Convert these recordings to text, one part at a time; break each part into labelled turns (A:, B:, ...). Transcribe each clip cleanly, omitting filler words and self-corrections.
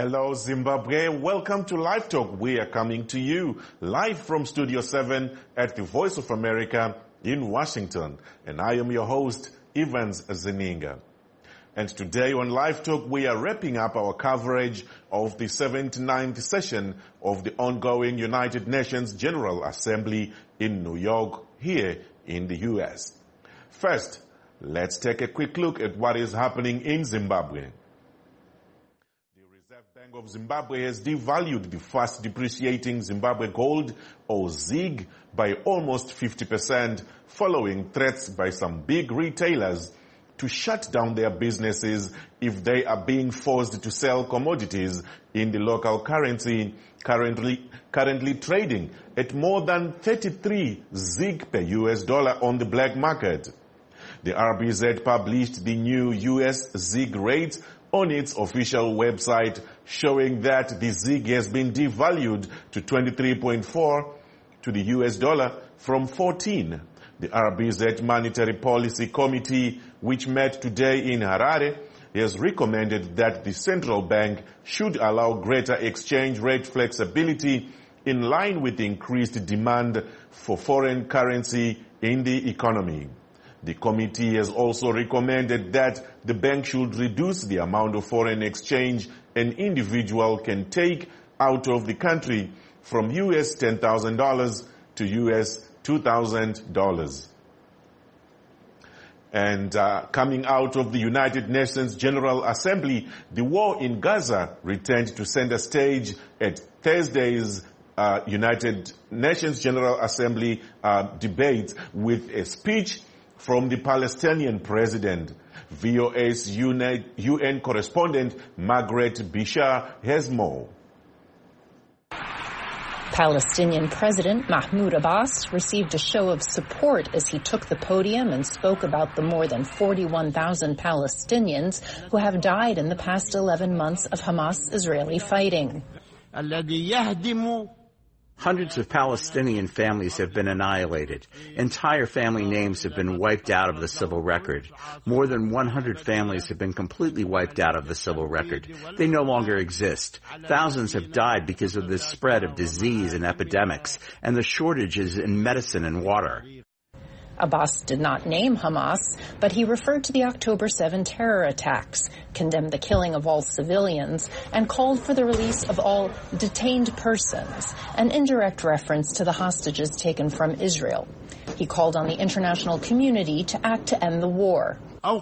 A: Hello, Zimbabwe. Welcome to Live Talk. We are coming to you live from Studio 7 at the Voice of America in Washington. And I am your host, Evans Zeninga. And today on Live Talk, we are wrapping up our coverage of the 79th session of the ongoing United Nations General Assembly in New York, here in the U.S. First, let's take a quick look at what is happening in Zimbabwe. The Reserve Bank of Zimbabwe has devalued the fast depreciating Zimbabwe gold, or ZiG, by almost 50% following threats by some big retailers to shut down their businesses if they are being forced to sell commodities in the local currency, currently trading at more than 33 ZiG per US dollar on the black market. The RBZ published the new US ZiG rate on its official website, showing that the ZiG has been devalued to 23.4 to the US dollar from 14. The RBZ Monetary Policy Committee, which met today in Harare, has recommended that the central bank should allow greater exchange rate flexibility in line with the increased demand for foreign currency in the economy. The committee has also recommended that the bank should reduce the amount of foreign exchange an individual can take out of the country from US $10,000 to US $2,000. And coming out of the United Nations General Assembly, the war in Gaza returned to center stage at Thursday's United Nations General Assembly debate with a speech from the Palestinian president. VOA's UN correspondent Margaret Bishar has more.
B: Palestinian President Mahmoud Abbas received a show of support as he took the podium and spoke about the more than 41,000 Palestinians who have died in the past 11 months of Hamas-Israeli fighting.
C: Hundreds of Palestinian families have been annihilated. Entire family names have been wiped out of the civil record. More than 100 families have been completely wiped out of the civil record. They no longer exist. Thousands have died because of the spread of disease and epidemics and the shortages in medicine and water.
B: Abbas did not name Hamas, but he referred to the October 7 terror attacks, condemned the killing of all civilians, and called for the release of all detained persons, an indirect reference to the hostages taken from Israel. He called on the international community to act to end the war.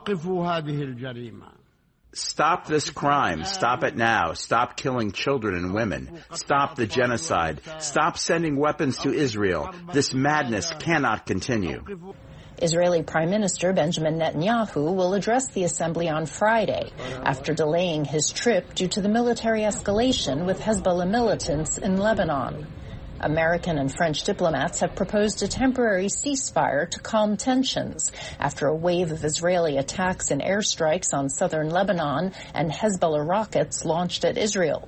C: Stop this crime. Stop it now. Stop killing children and women. Stop the genocide. Stop sending weapons to Israel. This madness cannot continue.
B: Israeli Prime Minister Benjamin Netanyahu will address the assembly on Friday after delaying his trip due to the military escalation with Hezbollah militants in Lebanon. American and French diplomats have proposed a temporary ceasefire to calm tensions after a wave of Israeli attacks and airstrikes on southern Lebanon and Hezbollah rockets launched at Israel.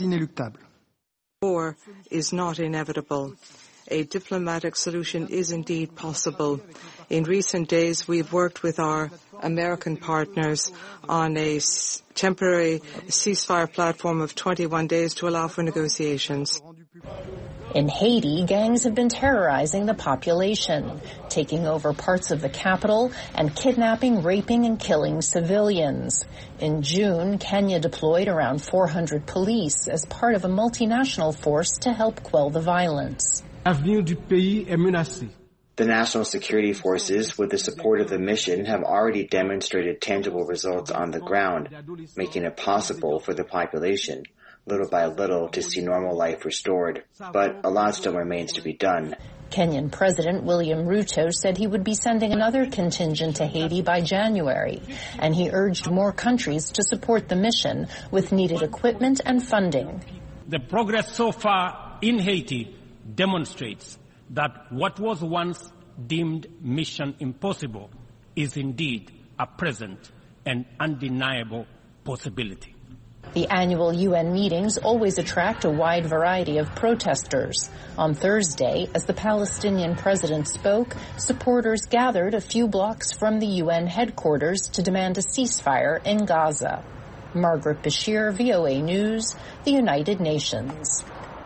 D: War is not inevitable. A diplomatic solution is indeed possible. In recent days, we've worked with our American partners on a temporary ceasefire platform of 21 days to allow for negotiations.
B: In Haiti, gangs have been terrorizing the population, taking over parts of the capital and kidnapping, raping, and killing civilians. In June, Kenya deployed around 400 police as part of a multinational force to help quell the violence.
E: The national security forces, with the support of the mission, have already demonstrated tangible results on the ground, making it possible for the population, little by little, to see normal life restored. But a lot still remains to be done.
B: Kenyan President William Ruto said he would be sending another contingent to Haiti by January, and he urged more countries to support the mission with needed equipment and funding.
F: The progress so far in Haiti demonstrates that what was once deemed mission impossible is indeed a present and undeniable possibility.
B: The annual UN meetings always attract a wide variety of protesters. On Thursday, as the Palestinian president spoke, supporters gathered a few blocks from the UN headquarters to demand a ceasefire in Gaza. Margaret Bashir, VOA News, the United Nations.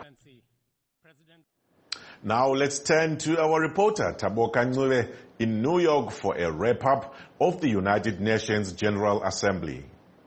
A: Now let's turn to our reporter, Taboka Ncube, in New York for a wrap-up of the United Nations General Assembly.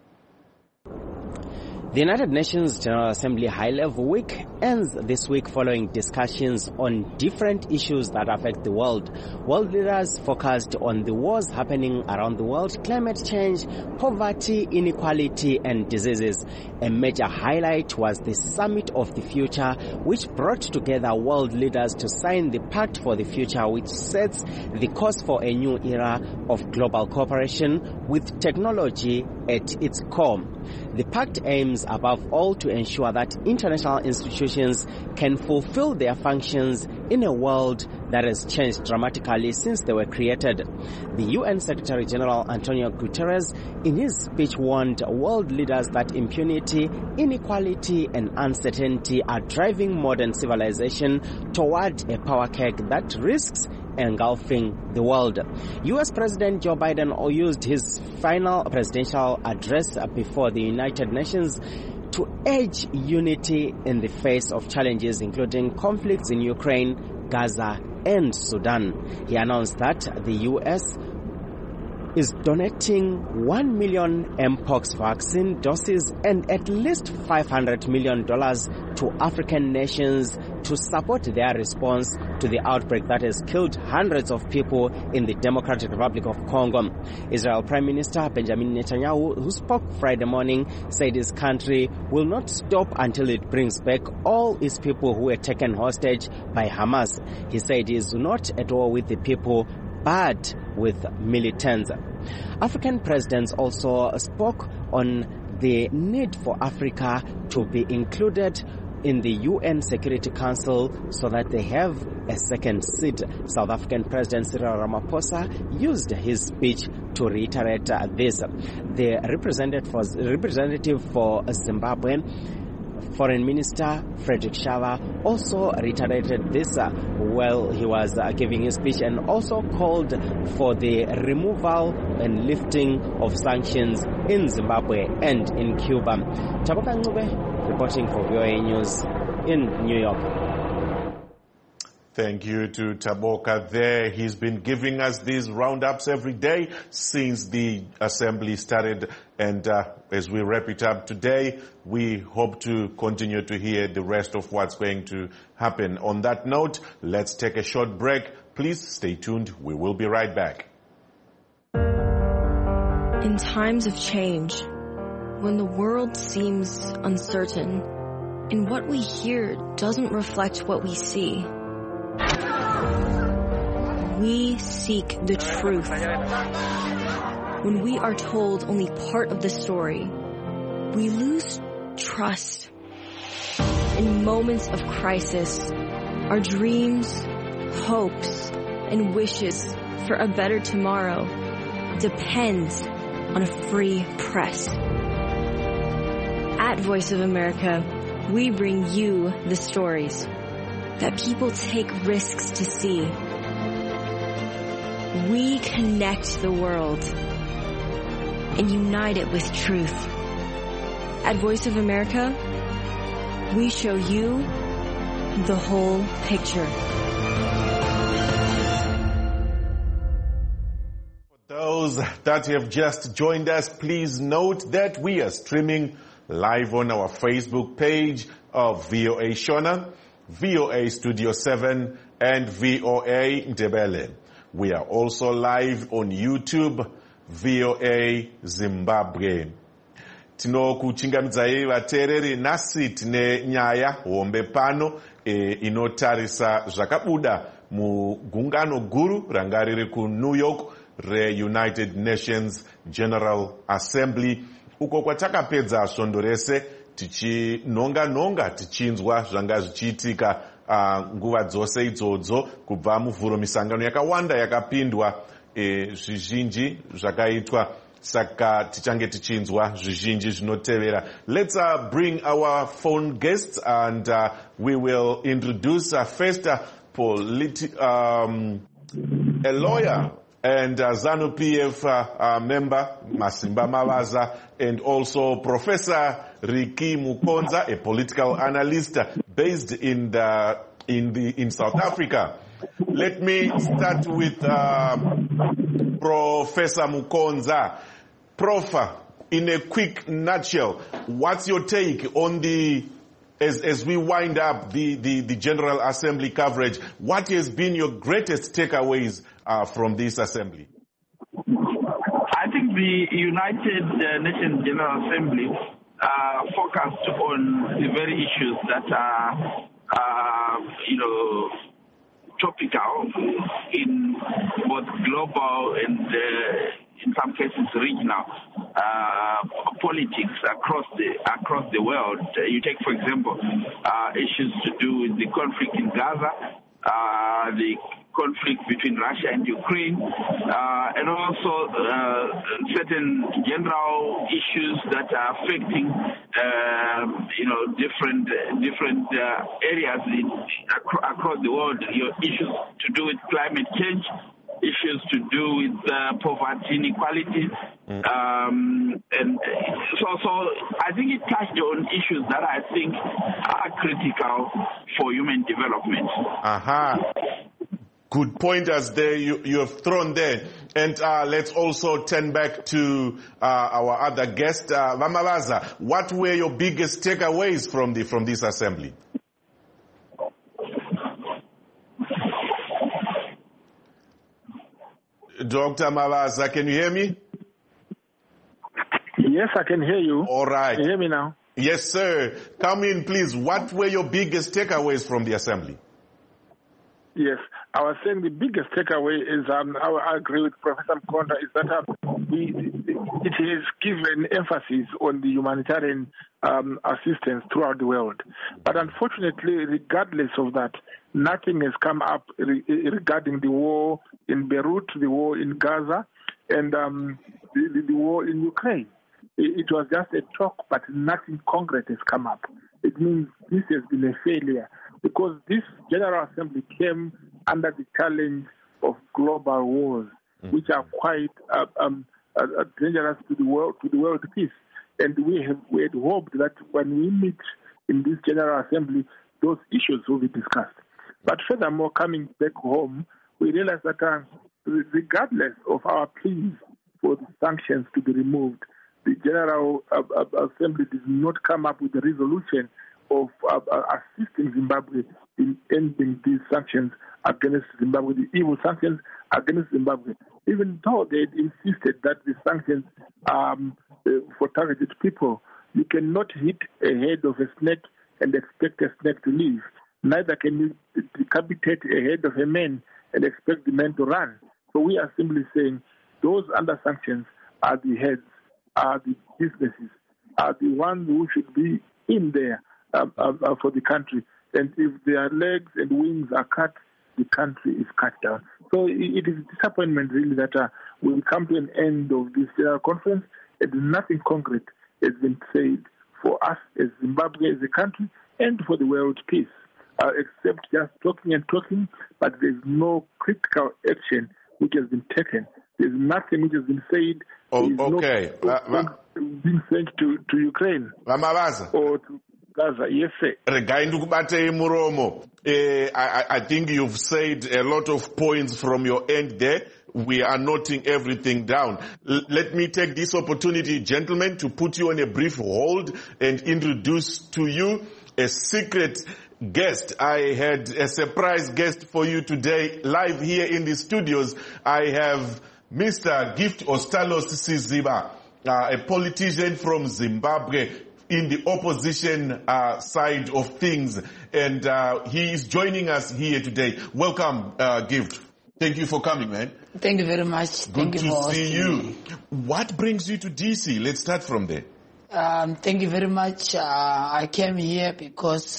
G: The United Nations General Assembly High-Level Week ends this week following discussions on different issues that affect the world. World leaders focused on the wars happening around the world, climate change, poverty, inequality, and diseases. A major highlight was the Summit of the Future, which brought together world leaders to sign the Pact for the Future, which sets the course for a new era of global cooperation with technology at its core. The pact aims above all to ensure that international institutions can fulfill their functions in a world that has changed dramatically since they were created. The UN Secretary General Antonio Guterres, in his speech, warned world leaders that impunity, inequality, and uncertainty are driving modern civilization toward a power keg that risks engulfing the world. U.S. President Joe Biden used his final presidential address before the United Nations to urge unity in the face of challenges including conflicts in Ukraine, Gaza, and Sudan. He announced that the U.S. is donating 1 million Mpox vaccine doses and at least $500 million to African nations to support their response to the outbreak that has killed hundreds of people in the Democratic Republic of Congo. Israel Prime Minister Benjamin Netanyahu, who spoke Friday morning, said his country will not stop until it brings back all its people who were taken hostage by Hamas. He said he is not at war with the people, but with militants. African presidents also spoke on the need for Africa to be included in the UN Security Council so that they have a second seat. South African President Cyril Ramaphosa used his speech to reiterate this. The representative for Zimbabwe, Foreign Minister Frederick Shava, also reiterated this while he was giving his speech, and also called for the removal and lifting of sanctions in Zimbabwe and in Cuba. Taboka Ncube, reporting for VOA News in New York.
A: Thank you to Taboka there. He's been giving us these roundups every day since the assembly started. And as we wrap it up today, we hope to continue to hear the rest of what's going to happen. On that note, let's take a short break. Please stay tuned. We will be right back.
H: In times of change, when the world seems uncertain and what we hear doesn't reflect what we see, we seek the truth. When we are told only part of the story, we lose trust. In moments of crisis, our dreams, hopes, and wishes for a better tomorrow depends on a free press. At Voice of America, we bring you the stories that people take risks to see. We connect the world and unite it with truth. At Voice of America, we show you the whole picture.
A: For those that have just joined us, please note that we are streaming live on our Facebook page of VOA Shona, VOA Studio 7, and VOA Ndebele. We are also live on YouTube, VOA Zimbabwe. Tinokuchingamidzai vateereri, nasi tine nyaya hombe pano inotarisa zvakabuda mugungano guru ranga riri ku New York re-United Nations General Assembly, uko kwatakapedza svondo rese tichinonga tichinzwa zvanga zvichiitika nguva dzose idzodzo kubva muvhuro. Misangano yakawanda yakapindwa, zvizhinji zvakaitwa, saka tichange tichinzwa zvizhinji zvinotevera. Let's bring our phone guests and we will introduce first a lawyer and ZANU-PF member Masimba Mavaza, and also Professor Riki Mukonza, a political analyst based in South Africa. Let me start with Professor Mukonza. Prof, in a quick nutshell, what's your take on as we wind up the General Assembly coverage, what has been your greatest takeaways from this assembly?
I: I think the United Nations General Assembly focused on the very issues that are, topical in both global and in some cases regional politics across the world. You take, for example, issues to do with the conflict in Gaza, the conflict between Russia and Ukraine, and also certain general issues that are affecting, different areas across the world. Issues to do with climate change, issues to do with poverty, inequality, and so I think it touched on issues that I think are critical for human development.
A: Good pointers there you have thrown there. And let's also turn back to our other guest, Vamavaza. What were your biggest takeaways from this assembly? Dr. Mavaza, can you hear me?
J: Yes, I can hear you.
A: All right.
J: Can you hear me now?
A: Yes, sir. Come in, please. What were your biggest takeaways from the assembly?
J: Yes, I was saying the biggest takeaway is, I agree with Professor Mkonda, is that it has given emphasis on the humanitarian assistance throughout the world. But unfortunately, regardless of that, nothing has come up regarding the war in Beirut, the war in Gaza, and the war in Ukraine. It was just a talk, but nothing concrete has come up. It means this has been a failure, because this General Assembly came under the challenge of global wars, which are quite dangerous to the world peace. And we had hoped that when we meet in this General Assembly, those issues will be discussed. But furthermore, coming back home, we realize that regardless of our pleas for the sanctions to be removed, the General Assembly did not come up with a resolution of assisting Zimbabwe in ending these sanctions against Zimbabwe, the evil sanctions against Zimbabwe, even though they insisted that the sanctions are for targeted people. You cannot hit a head of a snake and expect a snake to live. Neither can you decapitate a head of a man and expect the man to run. So we are simply saying those under sanctions are the heads, are the businesses, are the ones who should be in there for the country. And if their legs and wings are cut, the country is cut down. So it is a disappointment, really, that we come to an end of this conference and nothing concrete has been said for us as Zimbabwe as a country and for the world peace, except just talking and talking, but there's no critical action which has been taken. There's nothing which has been said.
A: Okay.
J: Being sent to Ukraine.
A: Vamavaza.
J: Or to Gaza. Yes, sir.
A: I think you've said a lot of points from your end there. We are noting everything down. Let me take this opportunity, gentlemen, to put you on a brief hold and introduce to you a secret guest. I had a surprise guest for you today, live here in the studios. I have Mr. Gift Ostalos Siziba, a politician from Zimbabwe in the opposition side of things. And he is joining us here today. Welcome, Gift. Thank you for coming, man.
K: Thank you very much.
A: Good to see you. What brings you to DC? Let's start from there.
K: Thank you very much. I came here because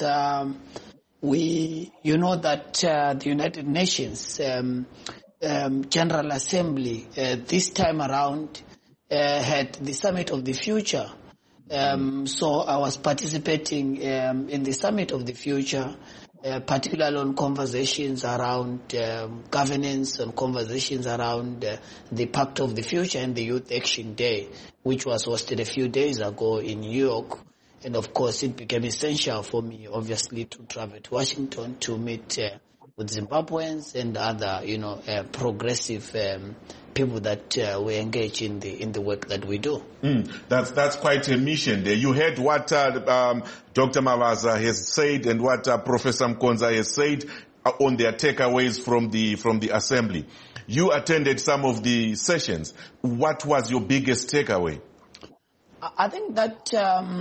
K: you know that the United Nations General Assembly this time around had the Summit of the Future. So I was participating in the Summit of the Future, particularly on conversations around governance, on conversations around the Pact of the Future and the Youth Action Day, which was hosted a few days ago in New York. And of course, it became essential for me, obviously, to travel to Washington to meet with Zimbabweans and other, progressive people that we engage in the work that we do.
A: That's quite a mission there. You heard what Dr. Mavaza has said and what Professor Mkonza has said on their takeaways from the assembly. You attended some of the sessions. What was your biggest takeaway?
K: I think that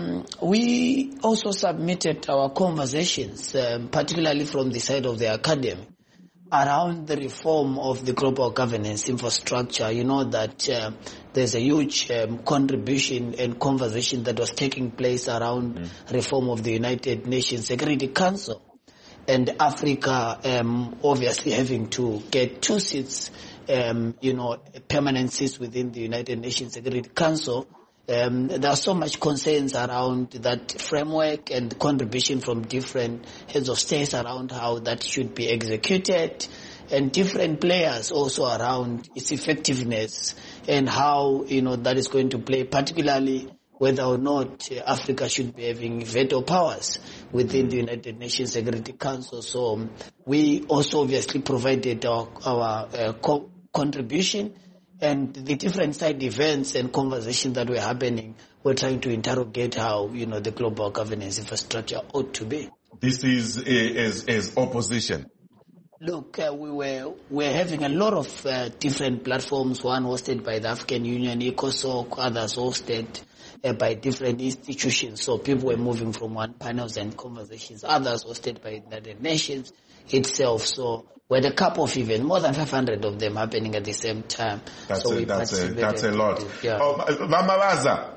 K: we also submitted our conversations, particularly from the side of the academy, around the reform of the global governance infrastructure. You know that there's a huge contribution and conversation that was taking place around reform of the United Nations Security Council, and Africa obviously having to get 2 seats, permanent seats within the United Nations Security Council. There are so much concerns around that framework and contribution from different heads of states around how that should be executed, and different players also around its effectiveness and how that is going to play, particularly whether or not Africa should be having veto powers within the United Nations Security Council. So we also obviously provided our contribution. And the different side events and conversations that were happening, we're trying to interrogate how, the global governance infrastructure ought to be.
A: This is as opposition.
K: Look, we're having a lot of different platforms, one hosted by the African Union, ECOSOC, others hosted by different institutions. So people were moving from one panels and conversations, others hosted by the United Nations itself. So we had a couple of events, more than 500 of them happening at the same time.
A: That's a lot. Yeah. Vamavaza.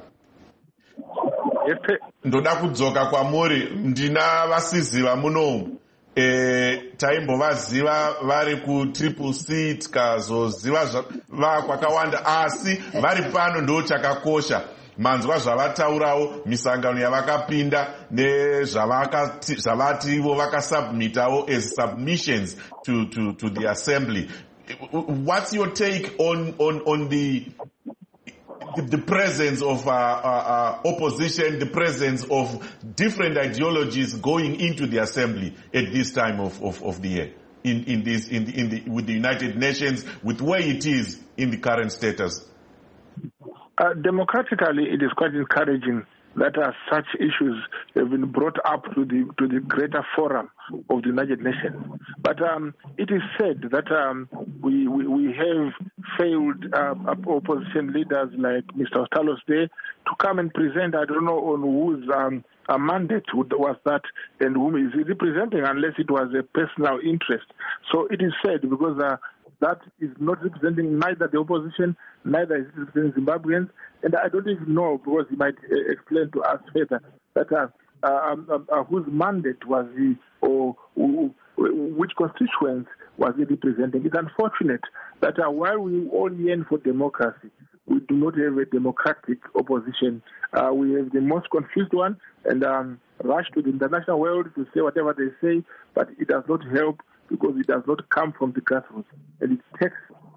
A: Ndoda kudzoka kwamuri ndina vasiziva munomu. Taimbovaziva vari ku Triple C tikazoziva kwakawanda asi vari pano ndo chakakosha. Manzwa zvavataurawo misangano yavakapinda nezvavati ivo vakasubmitawo as submissions to the assembly. What's your take on the presence of opposition, the presence of different ideologies going into the assembly at this time of the year with the United Nations, with where it is in the current status?
J: Democratically, it is quite encouraging that such issues have been brought up to the greater forum of the United Nations. But it is said that we have failed opposition leaders like Mr. Ostalos there to come and present. I don't know on whose mandate was that and whom is he representing, unless it was a personal interest. So it is said because that is not representing neither the opposition, neither is it representing Zimbabweans, and I don't even know, because he might explain to us further, that whose mandate was he, or which constituents was he representing. It's unfortunate that while we all yearn for democracy, we do not have a democratic opposition. We have the most confused one, and rush to the international world to say whatever they say, but it does not help, because it does not come from the grassroots, and it takes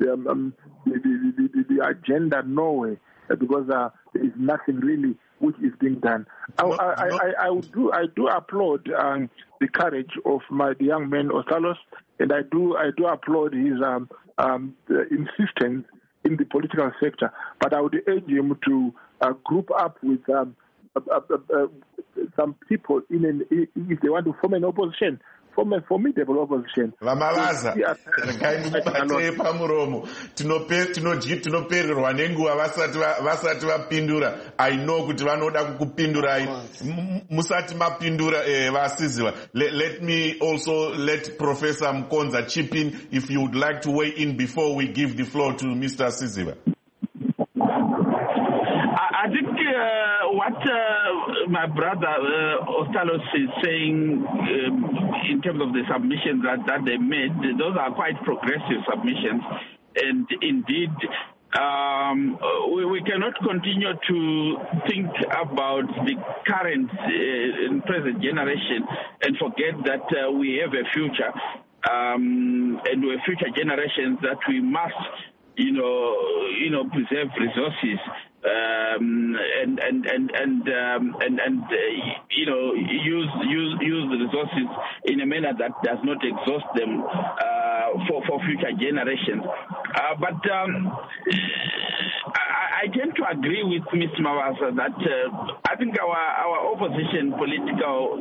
J: the agenda nowhere, because there is nothing really which is being done. I do applaud the courage of the young man Ostalos, and I do applaud his insistence in the political sector. But I would urge him to group up with some people if they want to form an opposition. Form a formidable opposition.
A: Vamavaza, regai pamuromo. Tinopererwa nenguva vasati vapindura. I know kuti vanoda kukupindurai. Musati mapindura vasiziva. Let me also let Professor Mkonza chip in if you would like to weigh in before we give the floor to Mr. Siziva.
I: I think what my brother Ostalos is saying in terms of the submissions that they made, those are quite progressive submissions. And indeed, we cannot continue to think about the current and present generation and forget that we have a future, and we're future generations that we must, preserve resources. Use the resources in a manner that does not exhaust them for future generations. But I tend to agree with Mr. Mawasa that I think our opposition political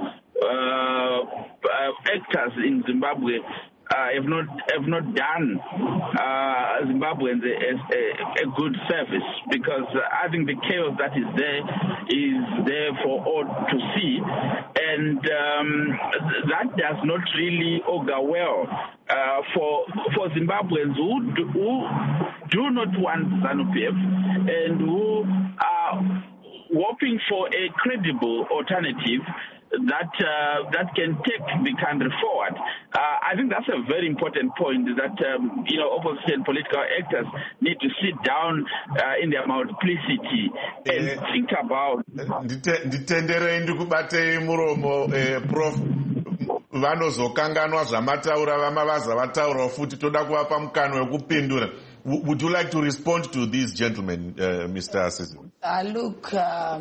I: actors in Zimbabwe have not done Zimbabweans a good service, because I think the chaos that is there for all to see, and that does not really augur well for Zimbabweans who do not want ZANU-PF and who are hoping for a credible alternative that can take the country forward. I think that's a very important point, that opposition political actors need to sit down in their multiplicity and think about.
A: Nditenderei ndikubatei muromo Prof. Vanozokanganwa zvamataura vamavaza vataura futi toda kuvapa mukana wekupindura. Would you like to respond to these gentlemen, Mr. Assisi?
K: Look,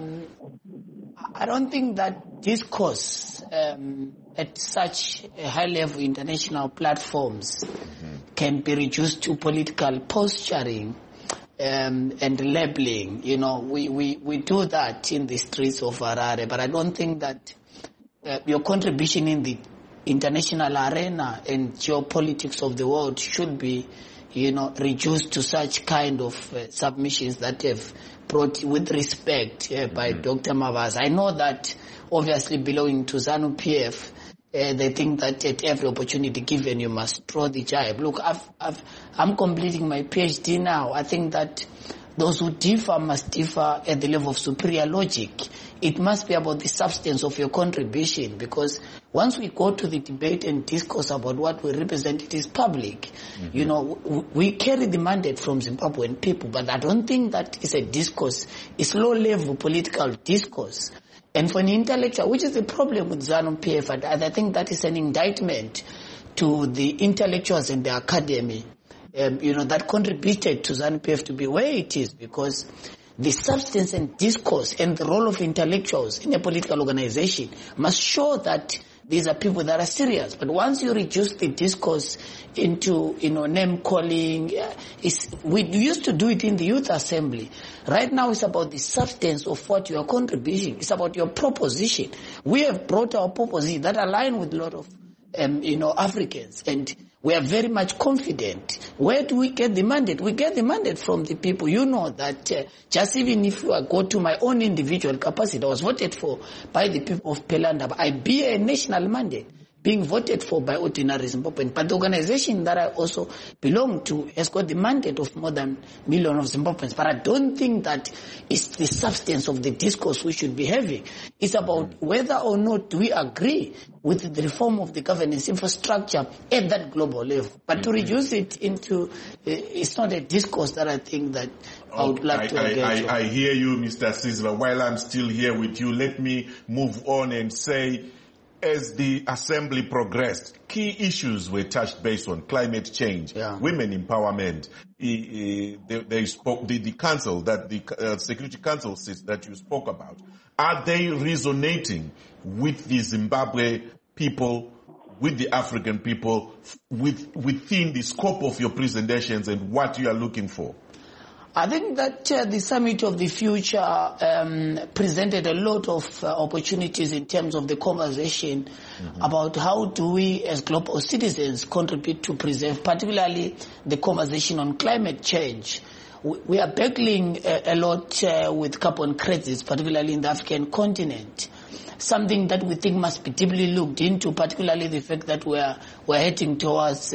K: I don't think that discourse at such a high-level international platforms can be reduced to political posturing and labeling. We do that in the streets of Harare, but I don't think that your contribution in the international arena and geopolitics of the world should be reduced to such kind of submissions that have brought with respect by Dr. Mawasa. I know that obviously belonging to ZANU-PF, they think that at every opportunity given you must draw the jibe. Look, I'm completing my PhD now. I think that those who differ must differ at the level of superior logic. It must be about the substance of your contribution, because once we go to the debate and discourse about what we represent, it is public. We carry the mandate from Zimbabwean people, but I don't think that is a discourse. It's low-level political discourse. And for an intellectual, which is the problem with ZANU-PF, I think that is an indictment to the intellectuals in the academy, that contributed to ZANU-PF to be where it is, because the substance and discourse and the role of intellectuals in a political organization must show that these are people that are serious. But once you reduce the discourse into, name calling, we used to do it in the youth assembly. Right now it's about the substance of what you are contributing. It's about your proposition. We have brought our proposition that align with a lot of, Africans, and we are very much confident. Where do we get the mandate? We get the mandate from the people. You know that just even if I go to my own individual capacity, I was voted for by the people of Pelanda. I bear a national mandate being voted for by ordinary Zimbabweans. But the organization that I also belong to has got the mandate of more than 1 million of Zimbabweans. But I don't think that it's the substance of the discourse we should be having. It's about whether or not we agree with the reform of the governance infrastructure at that global level. But to reduce it into, it's not a discourse that I think that I would like to engage.
A: I hear you, Mr. Sizwa. While I'm still here with you, let me move on and say, as the assembly progressed, key issues were touched based on climate change, women empowerment. They spoke, the council, that the Security Council that you spoke about. Are they resonating with the Zimbabwe people, with the African people, within the scope of your presentations and what you are looking for?
K: I think that the Summit of the Future presented a lot of opportunities in terms of the conversation about how do we as global citizens contribute to preserve, particularly the conversation on climate change. We are battling a lot with carbon credits, particularly in the African continent. Something that we think must be deeply looked into, particularly the fact that we're heading towards,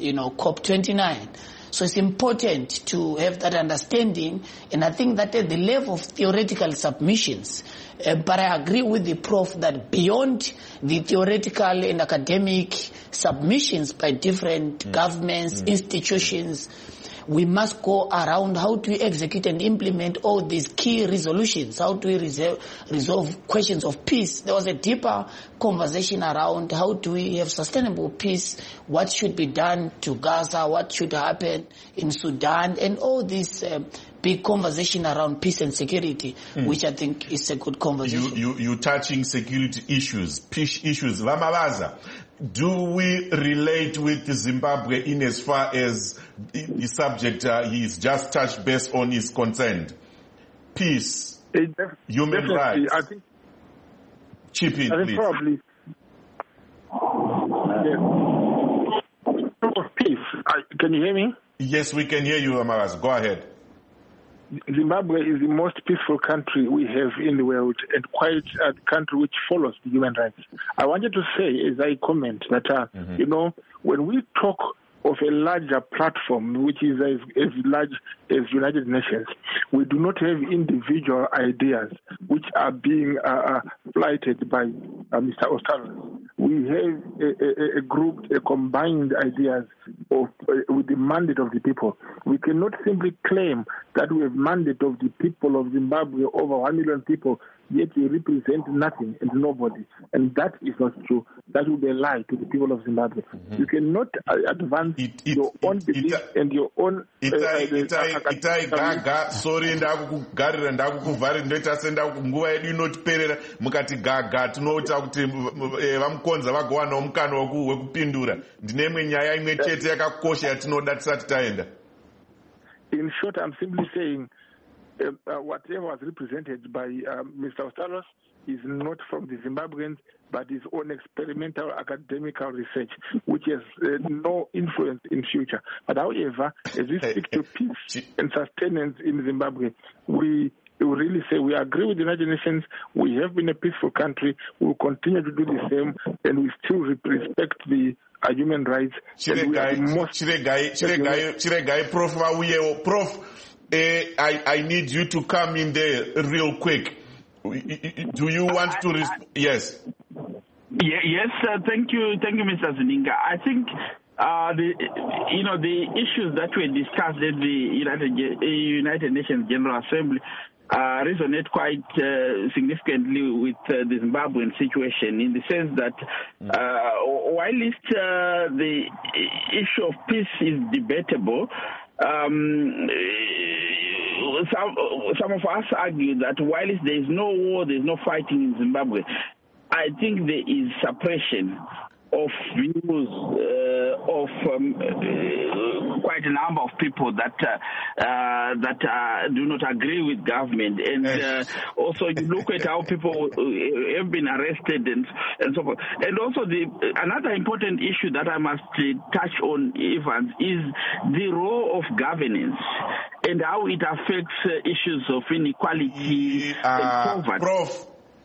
K: COP29. So it's important to have that understanding, and I think that at the level of theoretical submissions, but I agree with the Prof that beyond the theoretical and academic submissions by different governments, institutions, we must go around how do we execute and implement all these key resolutions, how do we resolve questions of peace. There was a deeper conversation around how do we have sustainable peace, what should be done to Gaza, what should happen in Sudan, and all these big conversation around peace and security, which I think is a good conversation.
A: You touching security issues, peace issues. Vamalaza, do we relate with Zimbabwe in as far as the subject he's just touched based on his concerned? Peace, human rights.
J: I think,
A: chip in, please.
J: Probably. Peace. Can you hear me?
A: Yes, we can hear you, Vamalaza. Go ahead.
J: Zimbabwe is the most peaceful country we have in the world, and quite a country which follows the human rights. I wanted to say, as I comment, that, you know, when we talk of a larger platform, which is as large as United Nations, we do not have individual ideas which are being flighted by Mr. Ostalos. We have a group, a combined ideas with the mandate of the people. We cannot simply claim that we have mandate of the people of Zimbabwe, over 1 million people, yet we represent nothing and nobody. And that is not true. That would be a lie to the people of Zimbabwe. You cannot advance your own belief and your own...
A: Sorry, ndakugarira ndakukuvhari ndoita senda nguva yedu inotiperera mukati gaga tinoita kuti vamukonza vagovanawo mukana wekupindura. Ndine imwe nyaya imwe chete yakakosha yatinoda tisati taenda.
J: In short, I'm simply saying whatever was represented by Mr. Ostalos is not from the Zimbabweans, but his own experimental academical research, which has no influence in future. But however, as we speak to peace and sustenance in Zimbabwe, we really say we agree with the United Nations. We have been a peaceful country. We will continue to do the same, and we still respect the human rights.
A: Prof, I need you to come in there real quick. Do you want to yes?
I: Yes, thank you, Mr. Zininga. I think the issues that were discussed at the United Nations General Assembly resonate quite significantly with the Zimbabwean situation, in the sense that while the issue of peace is debatable, some of us argue that while there is no war, there is no fighting in Zimbabwe, I think there is suppression of views of quite a number of people that do not agree with government, and also you look at how people have been arrested and so forth. And also another important issue that I must touch on, Evans, is the role of governance and how it affects issues of inequality and poverty.
A: Prof,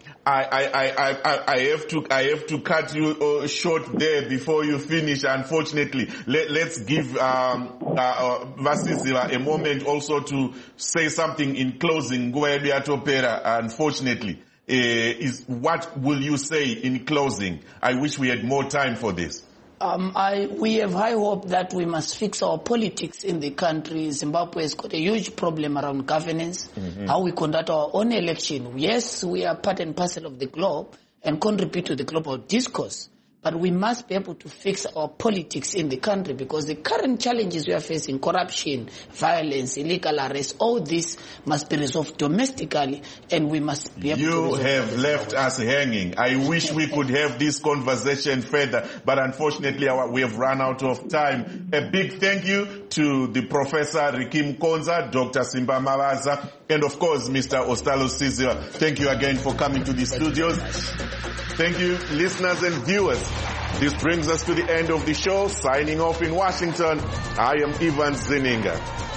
A: I have to cut you short there before you finish. Unfortunately, let's give Vasisiva a moment also to say something in closing. Unfortunately, what will you say in closing? I wish we had more time for this.
K: We have high hope that we must fix our politics in the country. Zimbabwe has got a huge problem around governance, how we conduct our own election. Yes, we are part and parcel of the globe and contribute to the global discourse, but we must be able to fix our politics in the country, because the current challenges we are facing, corruption, violence, illegal arrest, all this must be resolved domestically, and we must be able to resolve.
A: You have left us hanging. I wish we could have this conversation further, but unfortunately we have run out of time. A big thank you to the Professor Rikim Konza, Dr. Simba Mavaza, and of course Mr. Ostalos Sizia. Thank you again for coming to the studios. Thank you, listeners and viewers. This brings us to the end of the show. Signing off in Washington, I am Evans Zininga.